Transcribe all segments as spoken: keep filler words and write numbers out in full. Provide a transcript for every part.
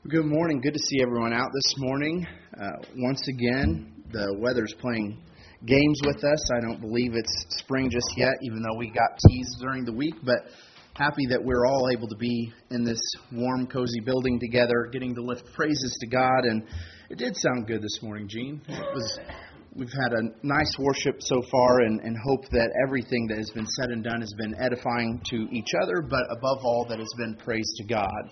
Good morning. Good to see everyone out this morning. Uh, once again, the weather's playing games with us. I don't believe it's spring just yet, even though we got teased during the week, but happy that we're all able to be in this warm, cozy building together, getting to lift praises to God. And it did sound good this morning, Gene. It was. We've had a nice worship so far, and, and hope that everything that has been said and done has been edifying to each other, but above all, that has been praise to God.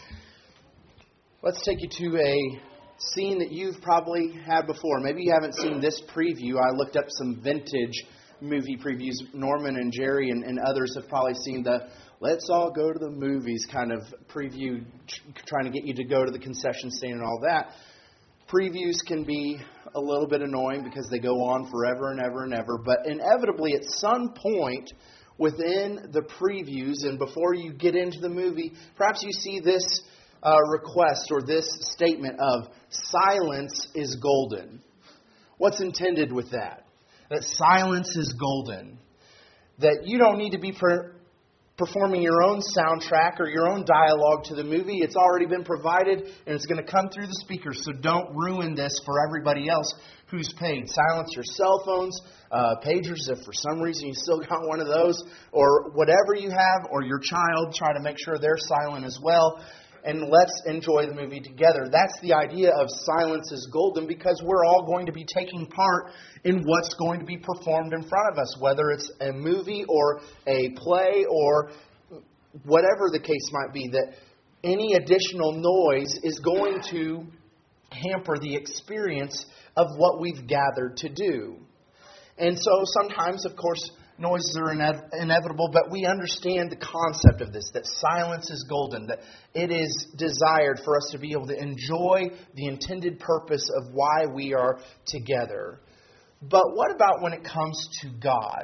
Let's take you to a scene that you've probably had before. Maybe you haven't seen this preview. I looked up some vintage movie previews. Norman and Jerry and, and others have probably seen the let's all go to the movies kind of preview, trying to get you to go to the concession stand and all that. Previews can be a little bit annoying because they go on forever and ever and ever. But inevitably, at some point within the previews and before you get into the movie, perhaps you see this uh, request or this statement of silence is golden. What's intended with that? That silence is golden. That you don't need to be per- performing your own soundtrack or your own dialogue to the movie. It's already been provided and it's going to come through the speakers. So don't ruin this for everybody else who's paid. Silence your cell phones, uh, pagers if for some reason you still got one of those, or whatever you have, or your child, try to make sure they're silent as well. And let's enjoy the movie together. That's the idea of silence is golden, because we're all going to be taking part in what's going to be performed in front of us, whether it's a movie or a play or whatever the case might be, that any additional noise is going to hamper the experience of what we've gathered to do. And so sometimes, of course, noises are ine- inevitable, but we understand the concept of this, that silence is golden, that it is desired for us to be able to enjoy the intended purpose of why we are together. But what about when it comes to God?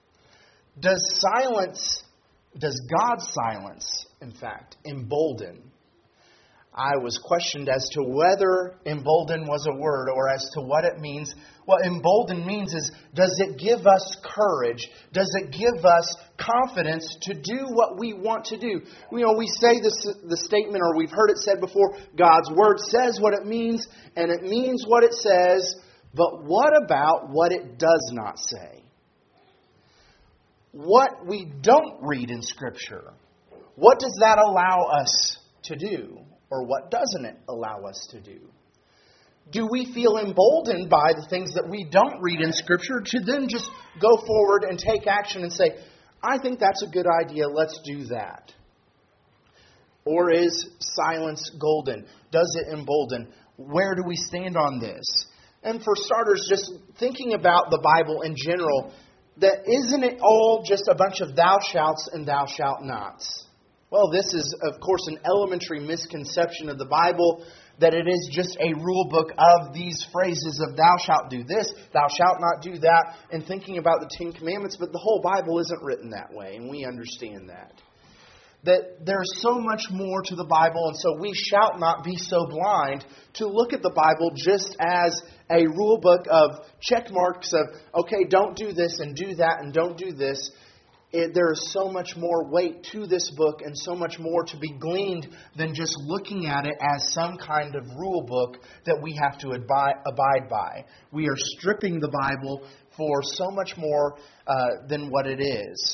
Does silence, does God's silence, in fact, embolden? I was questioned as to whether embolden was a word or as to what it means. What embolden means is, does it give us courage? Does it give us confidence to do what we want to do? You know, we say this, the statement, or we've heard it said before, God's Word says what it means, and it means what it says, but what about what it does not say? What we don't read in Scripture, what does that allow us to do? Or what doesn't it allow us to do? Do we feel emboldened by the things that we don't read in Scripture to then just go forward and take action and say, I think that's a good idea, let's do that? Or is silence golden? Does it embolden? Where do we stand on this? And for starters, just thinking about the Bible in general, that isn't it all just a bunch of thou shalt and thou shalt nots? Well, this is, of course, an elementary misconception of the Bible, that it is just a rule book of these phrases of thou shalt do this, thou shalt not do that, and thinking about the Ten Commandments. But the whole Bible isn't written that way, and we understand that. That there's so much more to the Bible, and so we shall not be so blind to look at the Bible just as a rule book of check marks of, okay, don't do this and do that and don't do this. It, there is so much more weight to this book and so much more to be gleaned than just looking at it as some kind of rule book that we have to abide, abide by. We are stripping the Bible for so much more uh, than what it is.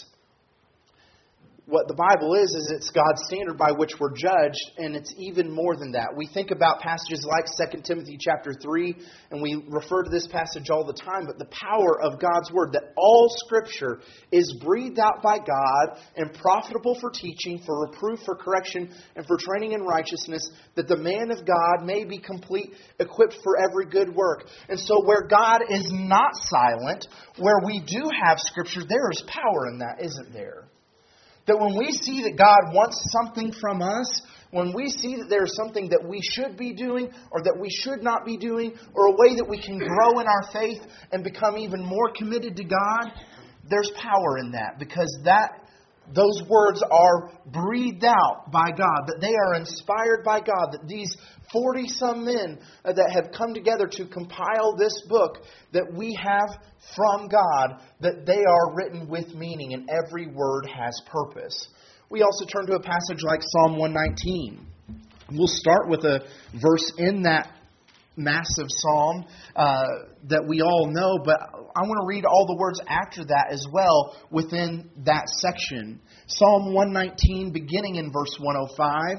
What the Bible is, is it's God's standard by which we're judged, and it's even more than that. We think about passages like Second Timothy chapter three, and we refer to this passage all the time, but the power of God's Word, that all Scripture is breathed out by God and profitable for teaching, for reproof, for correction, and for training in righteousness, that the man of God may be complete, equipped for every good work. And so where God is not silent, where we do have Scripture, there is power in that, isn't there? That when we see that God wants something from us, when we see that there's something that we should be doing or that we should not be doing, or a way that we can grow in our faith and become even more committed to God, there's power in that, because that those words are breathed out by God, that they are inspired by God, that these forty-some men that have come together to compile this book that we have from God, that they are written with meaning and every word has purpose. We also turn to a passage like Psalm one nineteen. We'll start with a verse in that massive psalm uh, that we all know, but I want to read all the words after that as well within that section. Psalm one nineteen, beginning in verse one oh five.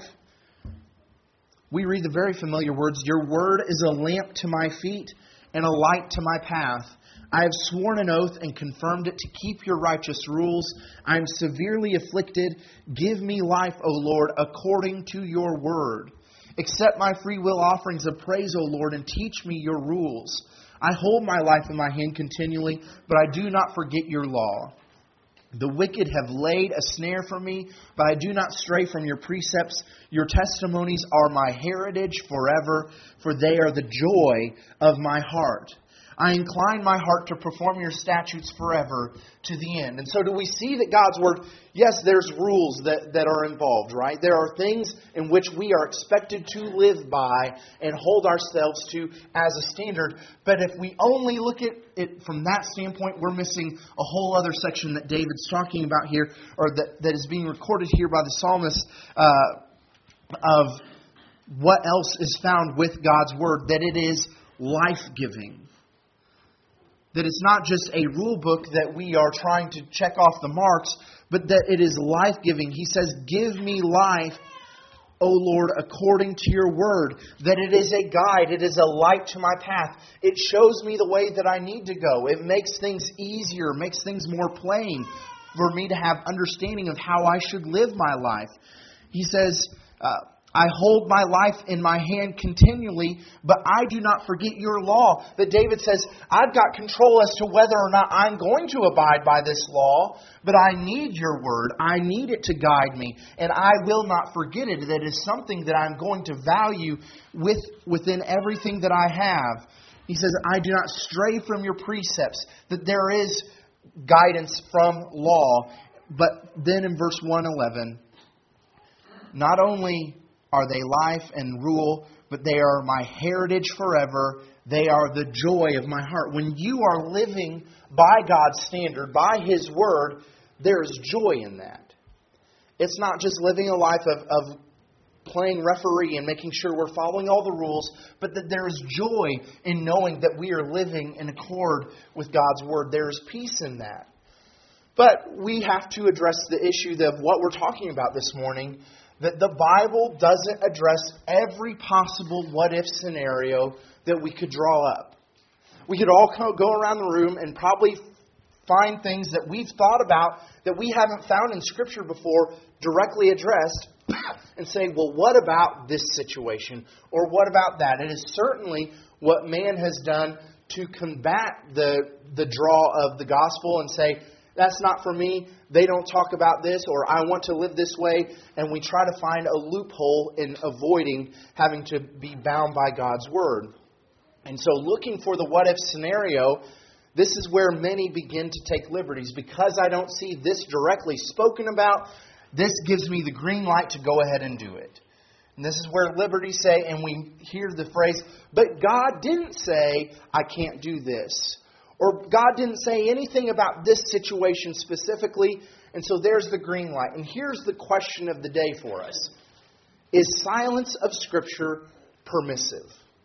We read the very familiar words, "Your word is a lamp to my feet and a light to my path. I have sworn an oath and confirmed it to keep your righteous rules. I am severely afflicted. Give me life, O Lord, according to your word. Accept my free will offerings of praise, O Lord, and teach me your rules. I hold my life in my hand continually, but I do not forget your law. The wicked have laid a snare for me, but I do not stray from your precepts. Your testimonies are my heritage forever, for they are the joy of my heart. I incline my heart to perform your statutes forever to the end." And so do we see that God's Word, yes, there's rules that, that are involved, right? There are things in which we are expected to live by and hold ourselves to as a standard. But if we only look at it from that standpoint, we're missing a whole other section that David's talking about here, or that, that is being recorded here by the psalmist, uh, of what else is found with God's Word, that it is life-giving. That it's not just a rule book that we are trying to check off the marks, but that it is life-giving. He says, "Give me life, O Lord, according to your word." That it is a guide. It is a light to my path. It shows me the way that I need to go. It makes things easier, makes things more plain for me to have understanding of how I should live my life. He says, uh, "I hold my life in my hand continually, but I do not forget your law." That David says, I've got control as to whether or not I'm going to abide by this law, but I need your word. I need it to guide me, and I will not forget it. That is something that I'm going to value with within everything that I have. He says, I do not stray from your precepts. That there is guidance from law. But then in verse one eleven, not only are they life and rule, but they are my heritage forever. They are the joy of my heart. When you are living by God's standard, by His Word, there is joy in that. It's not just living a life of, of playing referee and making sure we're following all the rules, but that there is joy in knowing that we are living in accord with God's Word. There is peace in that. But we have to address the issue of what we're talking about this morning, that the Bible doesn't address every possible what-if scenario that we could draw up. We could all go around the room and probably find things that we've thought about that we haven't found in Scripture before directly addressed and say, well, what about this situation? Or what about that? It is certainly what man has done to combat the, the draw of the gospel and say, that's not for me, they don't talk about this, or I want to live this way, and we try to find a loophole in avoiding having to be bound by God's Word. And so looking for the what-if scenario, this is where many begin to take liberties. Because I don't see this directly spoken about, this gives me the green light to go ahead and do it. And this is where liberties say, and we hear the phrase, but God didn't say, I can't do this. Or God didn't say anything about this situation specifically, and so there's the green light. And here's the question of the day for us. Is silence of Scripture permissive?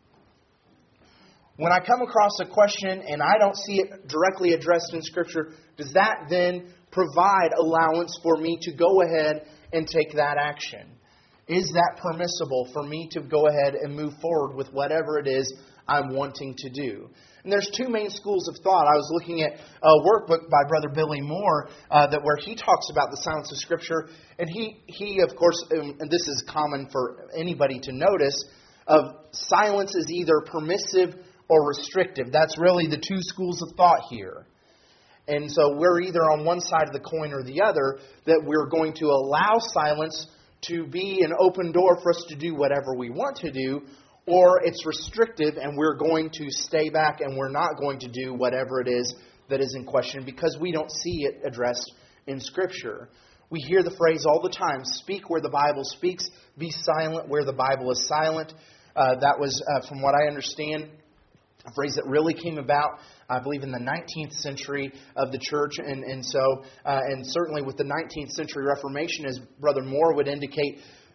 When I come across a question and I don't see it directly addressed in Scripture, does that then provide allowance for me to go ahead and take that action? Is that permissible for me to go ahead and move forward with whatever it is I'm wanting to do? And there's two main schools of thought. I was looking at a workbook by Brother Billy Moore uh, that where he talks about the silence of Scripture. And he, he of course, um, and this is common for anybody to notice, of silence is either permissive or restrictive. That's really the two schools of thought here. And so we're either on one side of the coin or the other, that we're going to allow silence to be an open door for us to do whatever we want to do, or it's restrictive and we're going to stay back and we're not going to do whatever it is that is in question because we don't see it addressed in Scripture. We hear the phrase all the time, speak where the Bible speaks, be silent where the Bible is silent. Uh, that was, uh, from what I understand, a phrase that really came about, I believe, in the nineteenth century of the church. And, and so, uh, and certainly with the nineteenth century Reformation, as Brother Moore would indicate,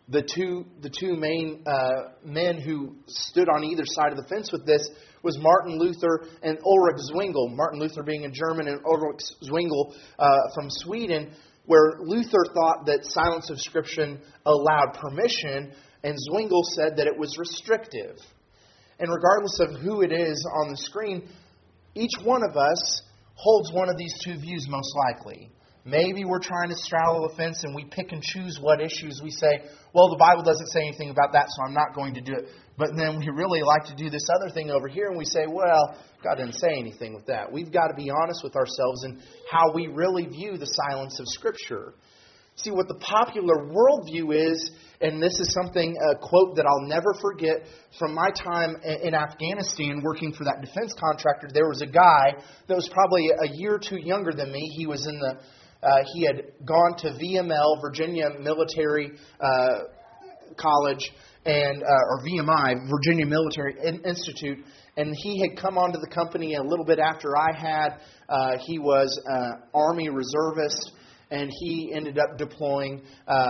the two the two main uh, men who stood on either side of the fence with this was Martin Luther and Ulrich Zwingli. Martin Luther being a German and Ulrich Zwingli uh, from Sweden, where Luther thought that silence of Scripture allowed permission, and Zwingli said that it was restrictive. And regardless of who it is on the screen, each one of us holds one of these two views most likely. Maybe we're trying to straddle the fence and we pick and choose what issues we say, well, the Bible doesn't say anything about that, so I'm not going to do it. But then we really like to do this other thing over here, and we say, well, God didn't say anything with that. We've got to be honest with ourselves in how we really view the silence of Scripture. See, what the popular worldview is, and this is something, a quote that I'll never forget from my time in Afghanistan working for that defense contractor. There was a guy that was probably a year or two younger than me. He was in the, uh, he had gone to V M L, Virginia Military uh, College, and uh, or V M I, Virginia Military Institute, and he had come onto the company a little bit after I had. Uh, he was an Army reservist, and he ended up deploying uh,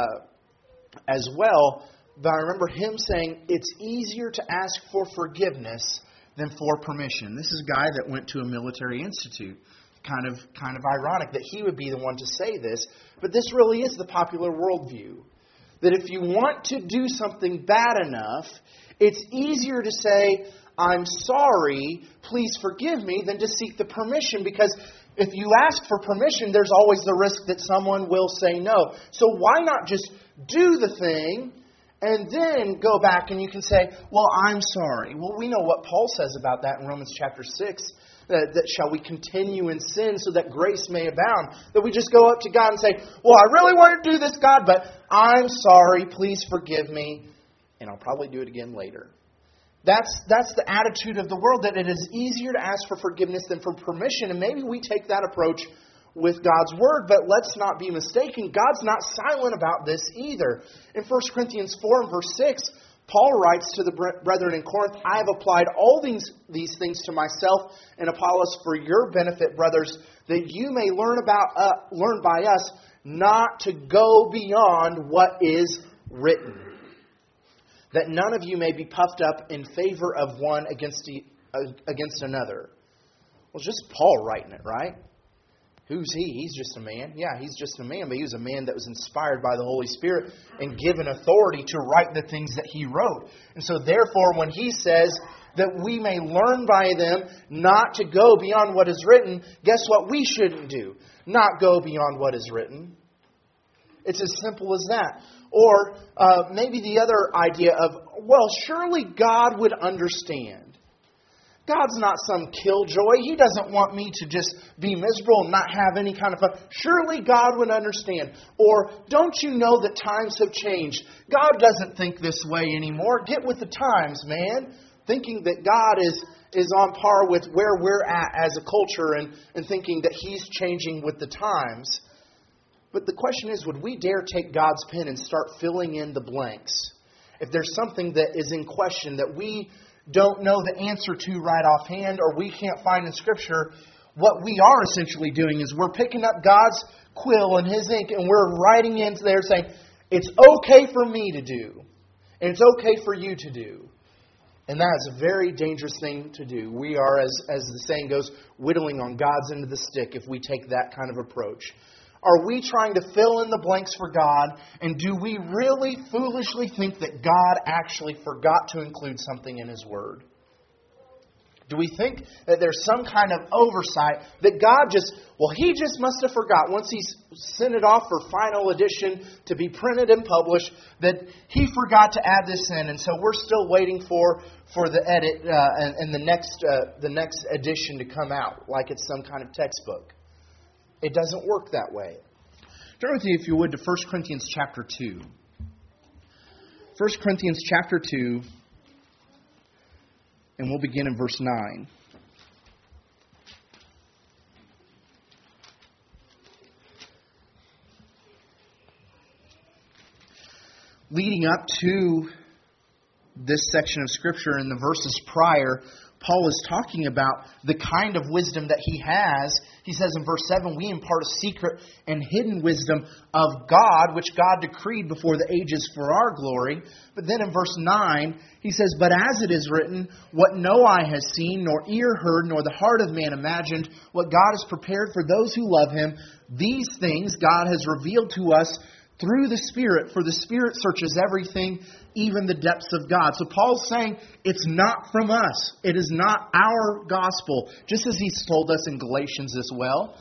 as well. But I remember him saying, it's easier to ask for forgiveness than for permission. This is a guy that went to a military institute. Kind of, kind of ironic that he would be the one to say this, but this really is the popular worldview. That if you want to do something bad enough, it's easier to say, I'm sorry, please forgive me, than to seek the permission, because if you ask for permission, there's always the risk that someone will say no. So why not just do the thing and then go back and you can say, well, I'm sorry. Well, we know what Paul says about that in Romans chapter six. That, that shall we continue in sin so that grace may abound. That we just go up to God and say, well, I really want to do this, God, but I'm sorry, please forgive me. And I'll probably do it again later. That's that's the attitude of the world, that it is easier to ask for forgiveness than for permission. And maybe we take that approach with God's Word, but let's not be mistaken. God's not silent about this either. In First Corinthians four and verse six, Paul writes to the brethren in Corinth, I have applied all these, these things to myself and Apollos for your benefit, brothers, that you may learn about uh, learn by us not to go beyond what is written, that none of you may be puffed up in favor of one against, the, uh, against another. Well, just Paul writing it, right? Who's he? He's just a man. Yeah, he's just a man, but he was a man that was inspired by the Holy Spirit and given authority to write the things that he wrote. And so therefore, when he says that we may learn by them not to go beyond what is written, guess what we shouldn't do? Not go beyond what is written. It's as simple as that. Or uh, maybe the other idea of, well, surely God would understand. God's not some killjoy. He doesn't want me to just be miserable and not have any kind of fun. Surely God would understand. Or, don't you know that times have changed? God doesn't think this way anymore. Get with the times, man. Thinking that God is, is on par with where we're at as a culture and, and thinking that He's changing with the times. But the question is, would we dare take God's pen and start filling in the blanks? If there's something that is in question that we don't know the answer to right offhand, or we can't find in Scripture, what we are essentially doing is we're picking up God's quill and His ink and we're writing into there saying, it's okay for me to do, and it's okay for you to do. And that is a very dangerous thing to do. We are, as, as the saying goes, whittling on God's end of the stick if we take that kind of approach. Are we trying to fill in the blanks for God? And do we really foolishly think that God actually forgot to include something in His Word? Do we think that there's some kind of oversight that God just, well, He just must have forgot once He sent it off for final edition to be printed and published, that He forgot to add this in, and so we're still waiting for, for the edit uh, and, and the next uh, the next edition to come out, like it's some kind of textbook. It doesn't work that way. Turn with me, if you would, to First Corinthians chapter two. First Corinthians chapter two, and we'll begin in verse nine. Leading up to this section of Scripture in the verses prior, Paul is talking about the kind of wisdom that he has. He says in verse seven, we impart a secret and hidden wisdom of God, which God decreed before the ages for our glory. But then in verse nine, he says, but as it is written, what no eye has seen, nor ear heard, nor the heart of man imagined, what God has prepared for those who love Him, these things God has revealed to us through the Spirit, for the Spirit searches everything, even the depths of God. So Paul's saying it's not from us. It is not our gospel, just as he's told us in Galatians as well.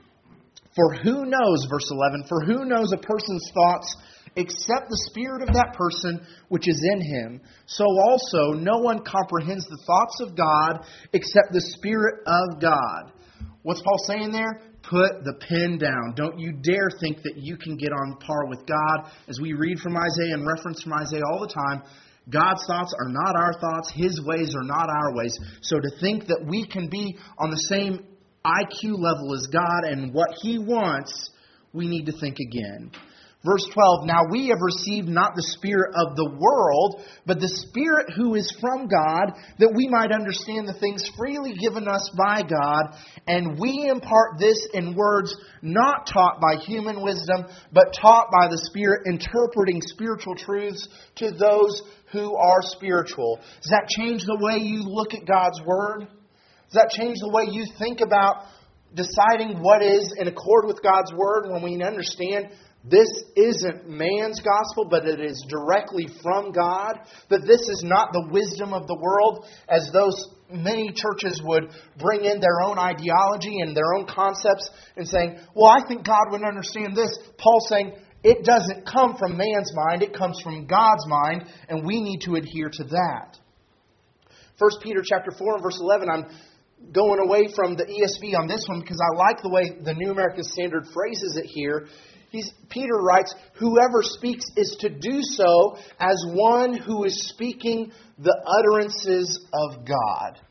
For who knows, verse eleven, for who knows a person's thoughts except the spirit of that person which is in him? So also no one comprehends the thoughts of God except the Spirit of God. What's Paul saying there? Put the pen down. Don't you dare think that you can get on par with God. As we read from Isaiah and reference from Isaiah all the time, God's thoughts are not our thoughts. His ways are not our ways. So to think that we can be on the same I Q level as God and what He wants, we need to think again. Verse twelve, now we have received not the spirit of the world, but the Spirit who is from God, that we might understand the things freely given us by God. And we impart this in words not taught by human wisdom, but taught by the Spirit, interpreting spiritual truths to those who are spiritual. Does that change the way you look at God's Word? Does that change the way you think about deciding what is in accord with God's Word when we understand this isn't man's gospel, but it is directly from God? That this is not the wisdom of the world, as those many churches would bring in their own ideology and their own concepts and saying, well, I think God would understand this. Paul's saying it doesn't come from man's mind, it comes from God's mind, and we need to adhere to that. First Peter chapter four and verse eleven, I'm going away from the E S V on this one because I like the way the New American Standard phrases it here. He's, Peter writes, whoever speaks is to do so as one who is speaking the utterances of God.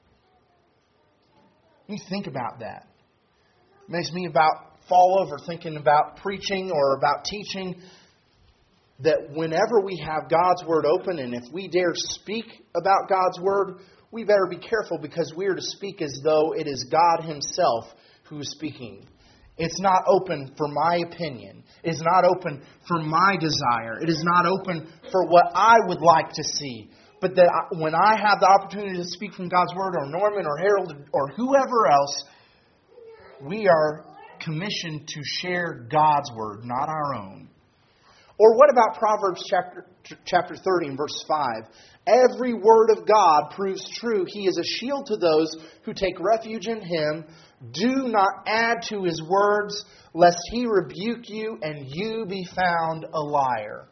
You think about that. It makes me about fall over thinking about preaching or about teaching, that whenever we have God's Word open and if we dare speak about God's Word, we better be careful, because we are to speak as though it is God Himself who is speaking. It's not open for my opinion. It is not open for my desire. It is not open for what I would like to see. But that I, when I have the opportunity to speak from God's Word, or Norman or Harold or whoever else, we are commissioned to share God's Word, not our own. Or what about Proverbs chapter, chapter thirty and verse five? Every word of God proves true. He is a shield to those who take refuge in Him. Do not add to His words, lest He rebuke you and you be found a liar.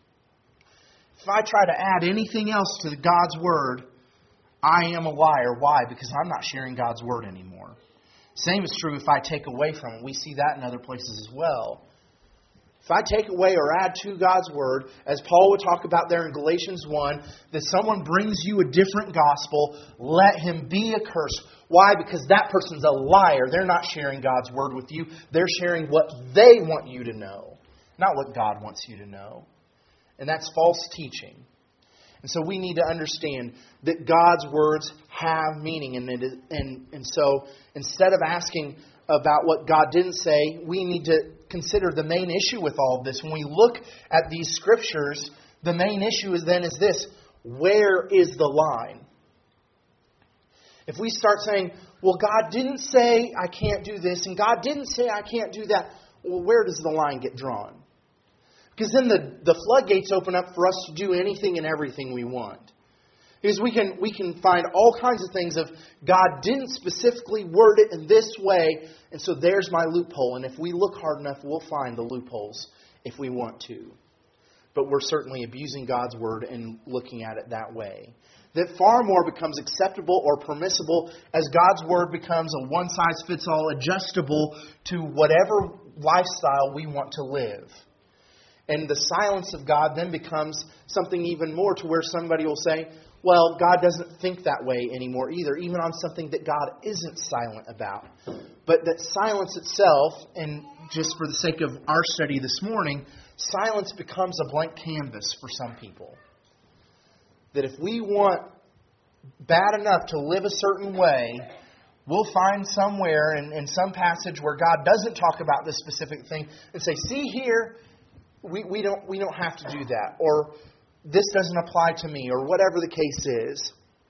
If I try to add anything else to God's Word, I am a liar. Why? Because I'm not sharing God's Word anymore. Same is true if I take away from it. We see that in other places as well. If I take away or add to God's Word, as Paul would talk about there in Galatians one, that someone brings you a different gospel, let him be accursed. Why? Because that person's a liar. They're not sharing God's Word with you. They're sharing what they want you to know, not what God wants you to know. And that's false teaching. And so we need to understand that God's words have meaning. And, it is, and, and so instead of asking about what God didn't say, we need to consider the main issue with all of this. When we look at these scriptures, the main issue is then is this: where is the line? If we start saying, well, God didn't say I can't do this, and God didn't say I can't do that, well, where does the line get drawn? Because then the, the floodgates open up for us to do anything and everything we want. Because we can we can find all kinds of things of God didn't specifically word it in this way, and so there's my loophole. And if we look hard enough, we'll find the loopholes if we want to. But we're certainly abusing God's Word and looking at it that way. That far more becomes acceptable or permissible as God's Word becomes a one-size-fits-all, adjustable to whatever lifestyle we want to live. And the silence of God then becomes something even more, to where somebody will say, well, God doesn't think that way anymore either, even on something that God isn't silent about. But that silence itself, and just for the sake of our study this morning, silence becomes a blank canvas for some people. That if we want bad enough to live a certain way, We'll find somewhere in, in some passage where God doesn't talk about this specific thing and say, see here, we, we don't we don't have to do that. Or this doesn't apply to me, or whatever the case is.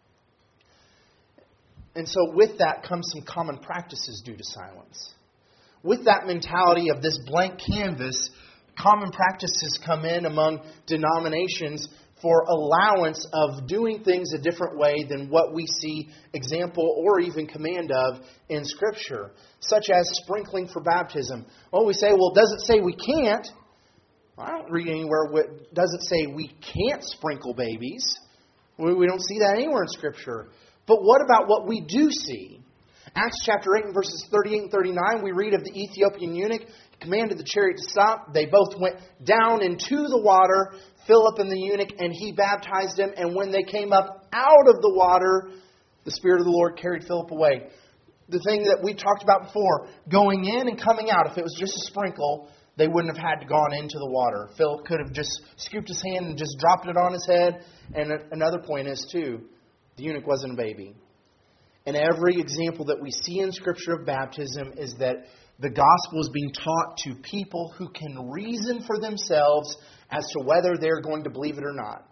And so with that comes some common practices due to silence. With that mentality of this blank canvas, common practices come in among denominations for allowance of doing things a different way than what we see example or even command of in Scripture, such as sprinkling for baptism. Well, we say, well, it doesn't say we can't. I don't read anywhere where it doesn't say we can't sprinkle babies. We don't see that anywhere in Scripture. But what about what we do see? Acts chapter eight and verses thirty-eight and thirty-nine, we read of the Ethiopian eunuch. He commanded the chariot to stop. They both went down into the water, Philip and the eunuch, and he baptized him. And when they came up out of the water, the Spirit of the Lord carried Philip away. The thing that we talked about before, going in and coming out, if it was just a sprinkle, they wouldn't have had to gone into the water. Philip could have just scooped his hand and just dropped it on his head. And another point is, too, the eunuch wasn't a baby. And every example that we see in Scripture of baptism is that the gospel is being taught to people who can reason for themselves as to whether they're going to believe it or not.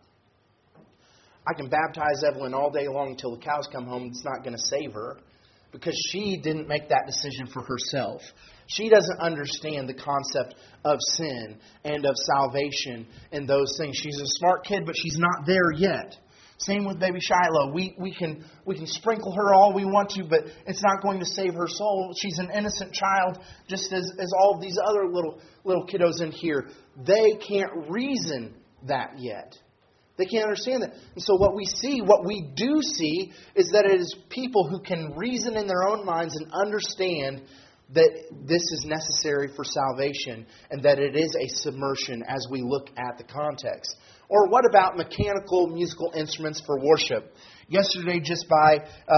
I can baptize Evelyn all day long until the cows come home. It's not going to save her because she didn't make that decision for herself. She doesn't understand the concept of sin and of salvation and those things. She's a smart kid, but she's not there yet. Same with baby Shiloh. We we can we can sprinkle her all we want to, but it's not going to save her soul. She's an innocent child, just as, as all of these other little little kiddos in here. They can't reason that yet. They can't understand that. And so what we see, what we do see, is that it is people who can reason in their own minds and understand that this is necessary for salvation and that it is a submersion as we look at the context. Or what about mechanical musical instruments for worship? Yesterday, just by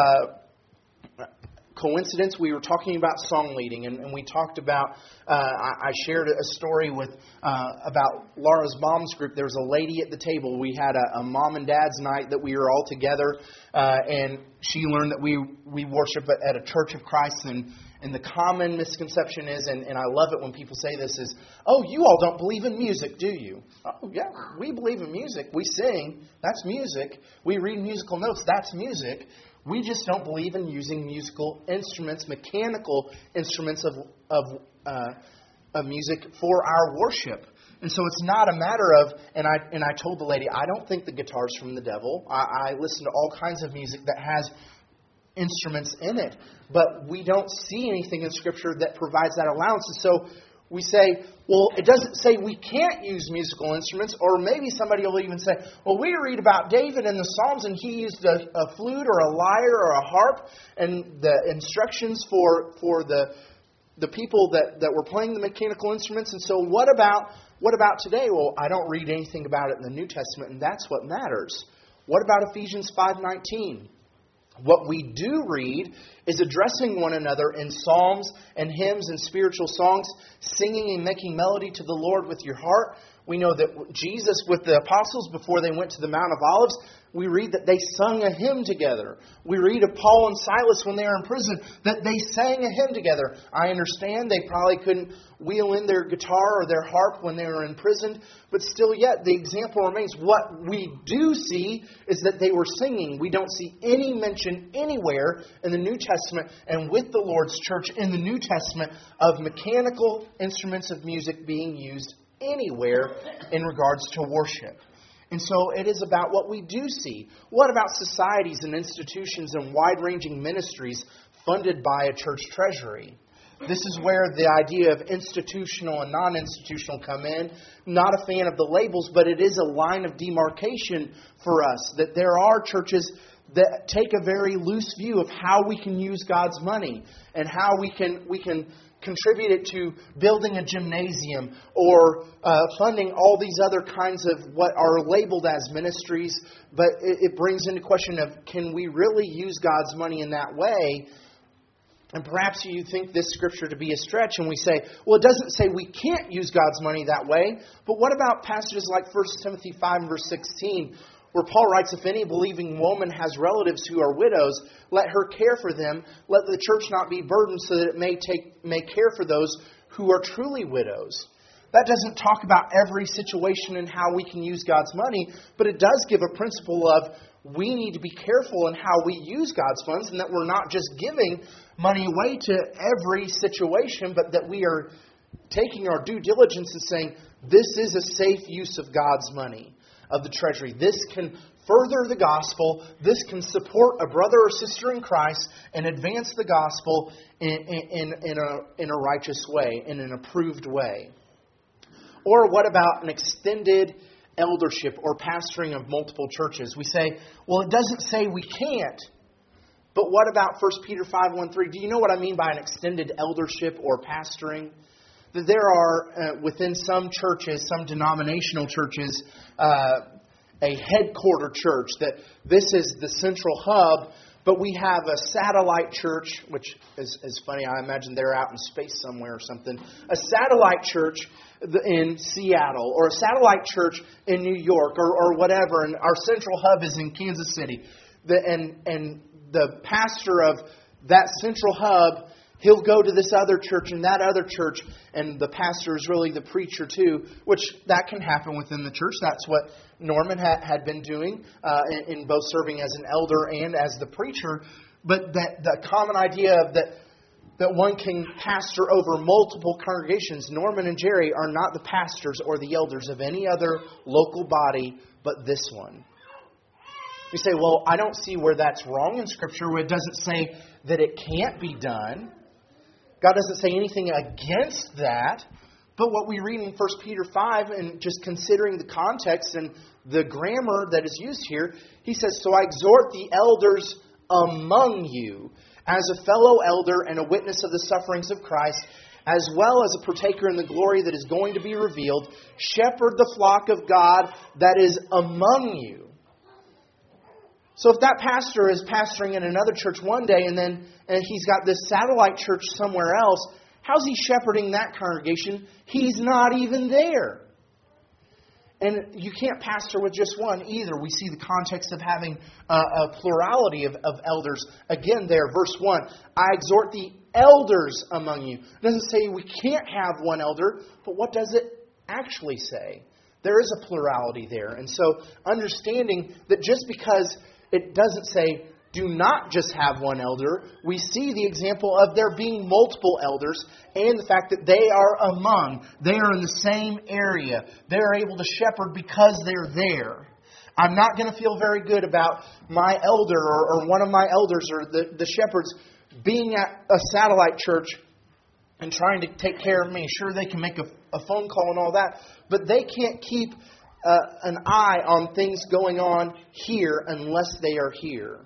uh, coincidence, we were talking about song leading, and, and we talked about, uh, I, I shared a story with uh, about Laura's mom's group. There was a lady at the table. We had a, a mom and dad's night that we were all together, uh, and she learned that we, we worship at, at a Church of Christ, and And the common misconception is, and, and I love it when people say this, is, oh, you all don't believe in music, do you? Oh, yeah, we believe in music. We sing. That's music. We read musical notes. That's music. We just don't believe in using musical instruments, mechanical instruments of of, uh, of music for our worship. And so it's not a matter of, and I and I told the lady, I don't think the guitar's from the devil. I, I listen to all kinds of music that has instruments in it, but we don't see anything in Scripture that provides that allowance. And so we say, well, it doesn't say we can't use musical instruments, or maybe somebody will even say, well, we read about David in the Psalms and he used a, a flute or a lyre or a harp, and the instructions for for the the people that, that were playing the mechanical instruments. And so what about what about today? Well, I don't read anything about it in the New Testament, and that's what matters. What about Ephesians five nineteen? What we do read is addressing one another in psalms and hymns and spiritual songs, singing and making melody to the Lord with your heart. We know that Jesus with the apostles, before they went to the Mount of Olives, we read that they sung a hymn together. We read of Paul and Silas when they were in prison, that they sang a hymn together. I understand they probably couldn't wheel in their guitar or their harp when they were imprisoned, but still yet the example remains. What we do see is that they were singing. We don't see any mention anywhere in the New Testament and with the Lord's church in the New Testament of mechanical instruments of music being used anywhere in regards to worship. And so it is about what we do see. What about societies and institutions and wide-ranging ministries funded by a church treasury? This is where the idea of institutional and non-institutional come in. Not a fan of the labels, but it is a line of demarcation for us, that there are churches that take a very loose view of how we can use God's money and how we can we can contribute it to building a gymnasium or uh, funding all these other kinds of what are labeled as ministries. But it, it brings into question of, can we really use God's money in that way? And perhaps you think this scripture to be a stretch, and we say, well, it doesn't say we can't use God's money that way. But what about passages like First Timothy five and verse sixteen, where Paul writes, if any believing woman has relatives who are widows, let her care for them. Let the church not be burdened, so that it may take may care for those who are truly widows. That doesn't talk about every situation and how we can use God's money, but it does give a principle of we need to be careful in how we use God's funds, and that we're not just giving money away to every situation, but that we are taking our due diligence and saying, this is a safe use of God's money, of the treasury. This can further the gospel. This can support a brother or sister in Christ and advance the gospel in, in, in, a, in a righteous way, in an approved way. Or what about an extended eldership or pastoring of multiple churches? We say, well, it doesn't say we can't. But what about First Peter five one three? Do you know what I mean by an extended eldership or pastoring? That there are, uh, within some churches, some denominational churches, uh, a headquarter church, that this is the central hub, but we have a satellite church, which is, is funny. I imagine they're out in space somewhere or something. A satellite church in Seattle, or a satellite church in New York, or, or whatever, and our central hub is in Kansas City. The, and, and the pastor of that central hub, he'll go to this other church and that other church, and the pastor is really the preacher too, which that can happen within the church. That's what Norman ha- had been doing uh, in, in both serving as an elder and as the preacher. But that the common idea of that that one can pastor over multiple congregations. Norman and Jerry are not the pastors or the elders of any other local body but this one. You say, well, I don't see where that's wrong in Scripture, where it doesn't say that it can't be done. God doesn't say anything against that. But what we read in First Peter five, and just considering the context and the grammar that is used here, he says, so I exhort the elders among you, as a fellow elder and a witness of the sufferings of Christ, as well as a partaker in the glory that is going to be revealed, shepherd the flock of God that is among you. So if that pastor is pastoring in another church one day, and then and he's got this satellite church somewhere else, how's he shepherding that congregation? He's not even there. And you can't pastor with just one either. We see the context of having a, a plurality of, of elders. Again there, verse one, I exhort the elders among you. It doesn't say we can't have one elder, but what does it actually say? There is a plurality there. And so understanding that just because it doesn't say do not just have one elder, we see the example of there being multiple elders and the fact that they are among. They are in the same area. They are able to shepherd because they're there. I'm not going to feel very good about my elder or, or one of my elders or the, the shepherds being at a satellite church and trying to take care of me. Sure, they can make a, a phone call and all that, but they can't keep uh, an eye on things going on here unless they are here.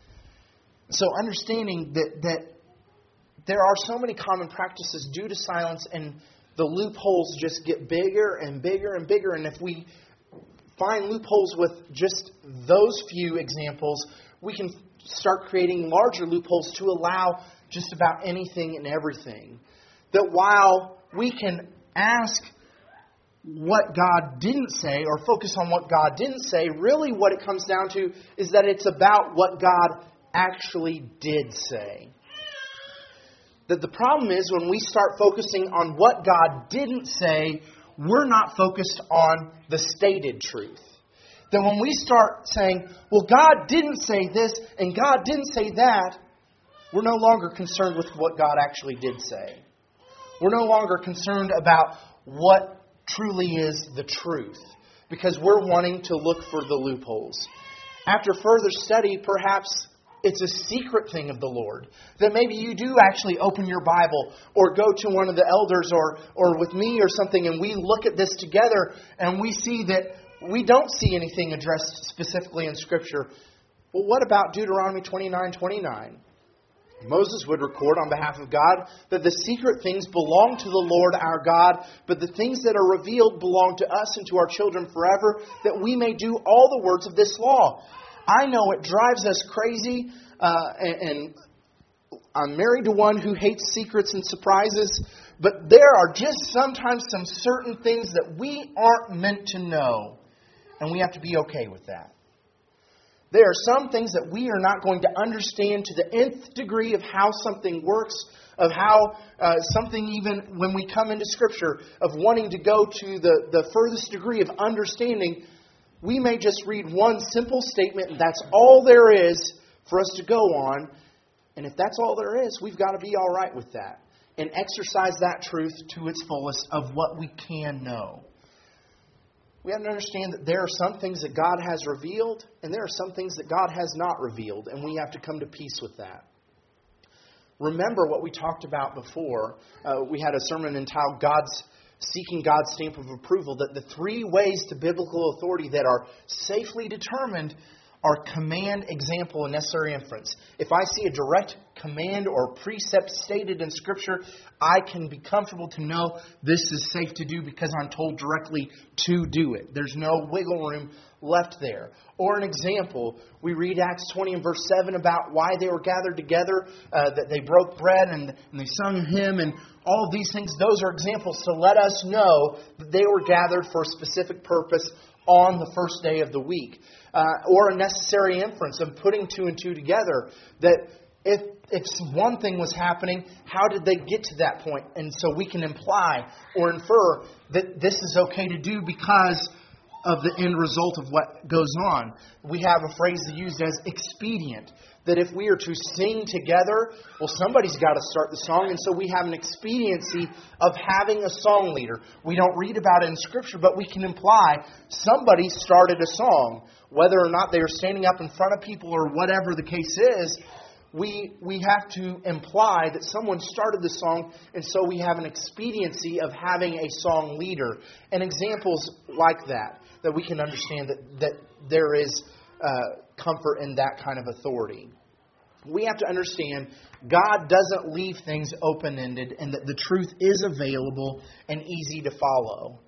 So understanding that, that there are so many common practices due to silence, and the loopholes just get bigger and bigger and bigger. And if we find loopholes with just those few examples, we can start creating larger loopholes to allow just about anything and everything. That while we can ask what God didn't say or focus on what God didn't say, really what it comes down to is that it's about what God actually did say. That the problem is when we start focusing on what God didn't say, we're not focused on the stated truth. That when we start saying, well, God didn't say this and God didn't say that, we're no longer concerned with what God actually did say. We're no longer concerned about what truly is the truth, because we're wanting to look for the loopholes. After further study, perhaps it's a secret thing of the Lord. That maybe you do actually open your Bible or go to one of the elders or, or with me or something, and we look at this together and we see that we don't see anything addressed specifically in Scripture. Well, what about Deuteronomy twenty-nine twenty-nine? Moses would record on behalf of God that the secret things belong to the Lord our God, but the things that are revealed belong to us and to our children forever, that we may do all the words of this law. I know it drives us crazy, uh, and, and I'm married to one who hates secrets and surprises, but there are just sometimes some certain things that we aren't meant to know, and we have to be okay with that. There are some things that we are not going to understand to the nth degree of how something works, of how uh, something, even when we come into Scripture, of wanting to go to the, the furthest degree of understanding. We may just read one simple statement, and that's all there is for us to go on. And if that's all there is, we've got to be all right with that and exercise that truth to its fullest of what we can know. We have to understand that there are some things that God has revealed, and there are some things that God has not revealed, and we have to come to peace with that. Remember what we talked about before. Uh, we had a sermon entitled God's Seeking God's Stamp of Approval, that the three ways to biblical authority that are safely determined are command, example, and necessary inference. If I see a direct command or precept stated in Scripture, I can be comfortable to know this is safe to do because I'm told directly to do it. There's no wiggle room left there. Or an example, we read Acts twenty and verse seven about why they were gathered together, uh, that they broke bread and, and they sung a hymn and all of these things. Those are examples to let us know that they were gathered for a specific purpose on the first day of the week. Uh, or a necessary inference of putting two and two together, that if if one thing was happening, how did they get to that point? And so we can imply or infer that this is okay to do because of the end result of what goes on. We have a phrase used as expedient, that if we are to sing together, well, somebody's got to start the song, and so we have an expediency of having a song leader. We don't read about it in Scripture, but we can imply somebody started a song. Whether or not they are standing up in front of people or whatever the case is, we we have to imply that someone started the song, and so we have an expediency of having a song leader. And examples like that, that we can understand that, that there is uh, comfort in that kind of authority. We have to understand God doesn't leave things open-ended, and that the truth is available and easy to follow.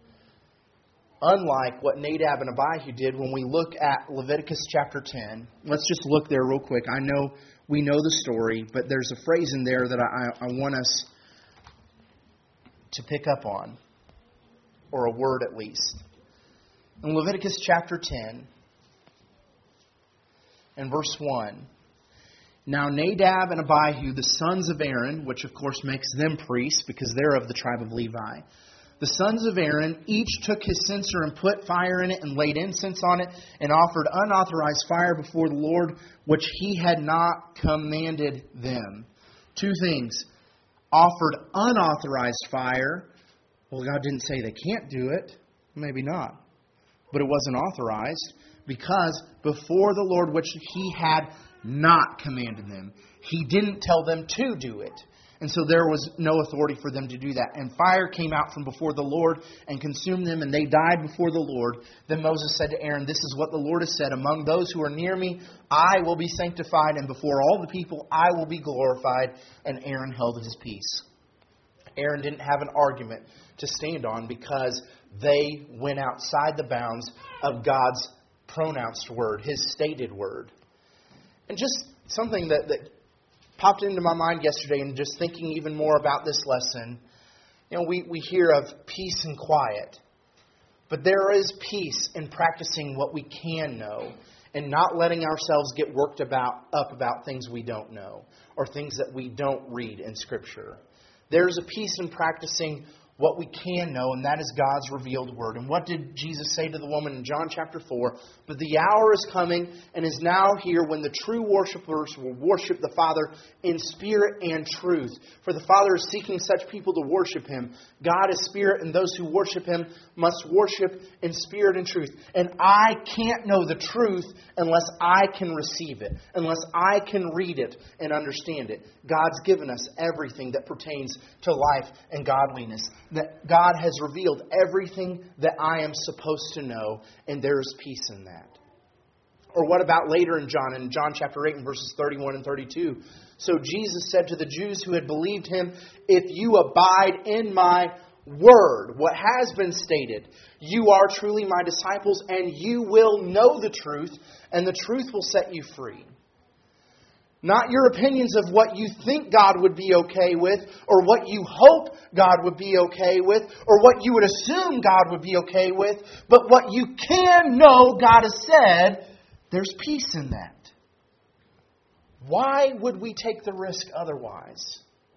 Unlike what Nadab and Abihu did when we look at Leviticus chapter ten. Let's just look there real quick. I know we know the story, but there's a phrase in there that I, I want us to pick up on, or a word at least. In Leviticus chapter ten, and verse one. Now Nadab and Abihu, the sons of Aaron, which of course makes them priests because they're of the tribe of Levi, the sons of Aaron each took his censer and put fire in it and laid incense on it and offered unauthorized fire before the Lord, which he had not commanded them. Two things. Offered unauthorized fire. Well, God didn't say they can't do it. Maybe not. But it wasn't authorized because before the Lord, which he had not commanded them. He didn't tell them to do it. And so there was no authority for them to do that. And fire came out from before the Lord and consumed them, and they died before the Lord. Then Moses said to Aaron, "This is what the Lord has said, among those who are near me, I will be sanctified, and before all the people I will be glorified." And Aaron held his peace. Aaron didn't have an argument to stand on because they went outside the bounds of God's pronounced word, his stated word. And just something that... that popped into my mind yesterday, and just thinking even more about this lesson. You know, we, we hear of peace and quiet. But there is peace in practicing what we can know and not letting ourselves get worked about up about things we don't know or things that we don't read in Scripture. There is a peace in practicing what we can know, and that is God's revealed word. And what did Jesus say to the woman in John chapter four? But the hour is coming and is now here when the true worshipers will worship the Father in spirit and truth. For the Father is seeking such people to worship Him. God is spirit, and those who worship Him must worship in spirit and truth. And I can't know the truth unless I can receive it, unless I can read it and understand it. God's given us everything that pertains to life and godliness. That God has revealed everything that I am supposed to know, and there is peace in that. Or what about later in John, in John chapter eight and verses thirty-one and thirty-two? So Jesus said to the Jews who had believed Him, "If you abide in my word," what has been stated, "you are truly my disciples, and you will know the truth, and the truth will set you free." Not your opinions of what you think God would be okay with, or what you hope God would be okay with, or what you would assume God would be okay with, but what you can know God has said There's peace in that. Why would we take the risk otherwise?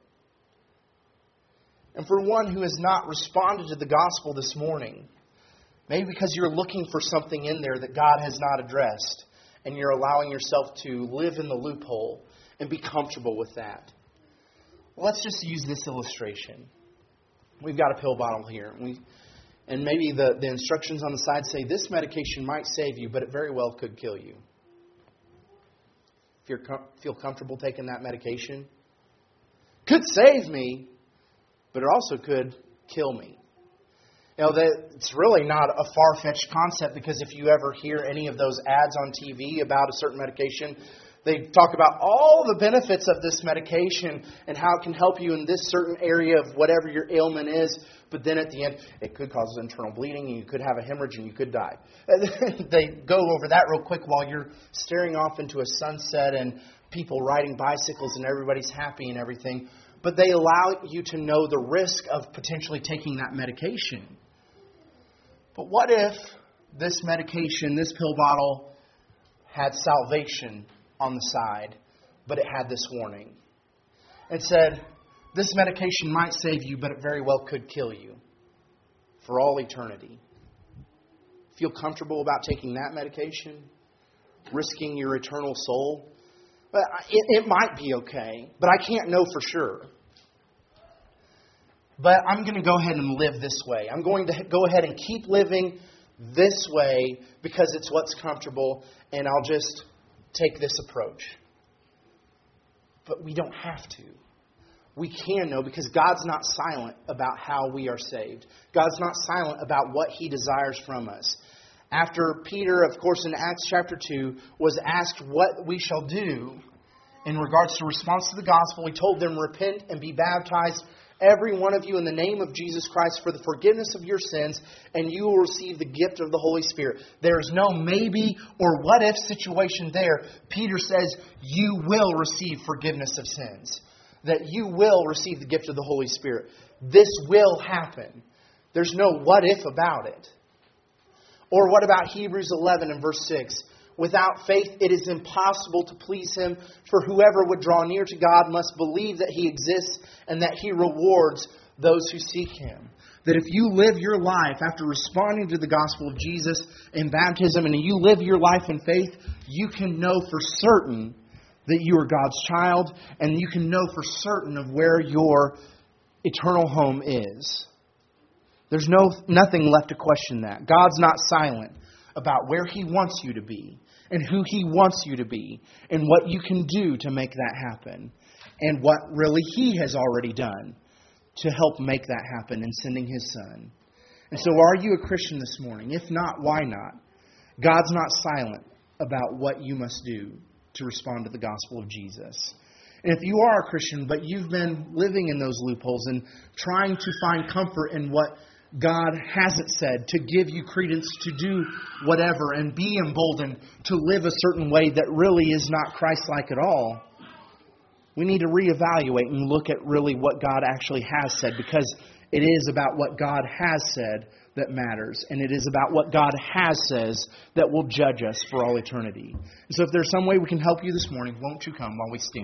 And for one who has not responded to the gospel this morning, maybe because you're looking for something in there that God has not addressed, and you're allowing yourself to live in the loophole and be comfortable with that. Let's just use this illustration. We've got a pill bottle here. And, we, and maybe the, the instructions on the side say, this medication might save you, but it very well could kill you. If you com- feel comfortable taking that medication, could save me, but it also could kill me. You know, that it's really not a far-fetched concept, because if you ever hear any of those ads on T V about a certain medication, they talk about all the benefits of this medication and how it can help you in this certain area of whatever your ailment is. But then at the end, it could cause internal bleeding, and you could have a hemorrhage, and you could die. They go over that real quick while you're staring off into a sunset and people riding bicycles and everybody's happy and everything. But they allow you to know the risk of potentially taking that medication. But what if this medication, this pill bottle, had salvation on the side, but it had this warning? It said, this medication might save you, but it very well could kill you for all eternity. Feel comfortable about taking that medication? Risking your eternal soul? But it, it might be okay, but I can't know for sure. But I'm going to go ahead and live this way. I'm going to go ahead and keep living this way because it's what's comfortable, and I'll just take this approach. But we don't have to. We can know, because God's not silent about how we are saved. God's not silent about what He desires from us. After Peter, of course, in Acts chapter two, was asked what we shall do in regards to response to the gospel, He told them, repent and be baptized, every one of you, in the name of Jesus Christ, for the forgiveness of your sins, and you will receive the gift of the Holy Spirit. There is no maybe or what if situation there. Peter says you will receive forgiveness of sins, that you will receive the gift of the Holy Spirit. This will happen. There's no what if about it. Or what about Hebrews eleven and verse six? Without faith, it is impossible to please Him, for whoever would draw near to God must believe that He exists and that He rewards those who seek Him. That if you live your life after responding to the gospel of Jesus in baptism, and you live your life in faith, you can know for certain that you are God's child, and you can know for certain of where your eternal home is. There's no nothing left to question that. God's not silent about where He wants you to be, and who He wants you to be, and what you can do to make that happen, and what really He has already done to help make that happen in sending His Son. And so, are you a Christian this morning? If not, why not? God's not silent about what you must do to respond to the gospel of Jesus. And if you are a Christian, but you've been living in those loopholes and trying to find comfort in what God hasn't said, to give you credence to do whatever and be emboldened to live a certain way that really is not Christ-like at all, we need to reevaluate and look at really what God actually has said, because it is about what God has said that matters, and it is about what God has says that will judge us for all eternity. And so if there's some way we can help you this morning, won't you come while we stand?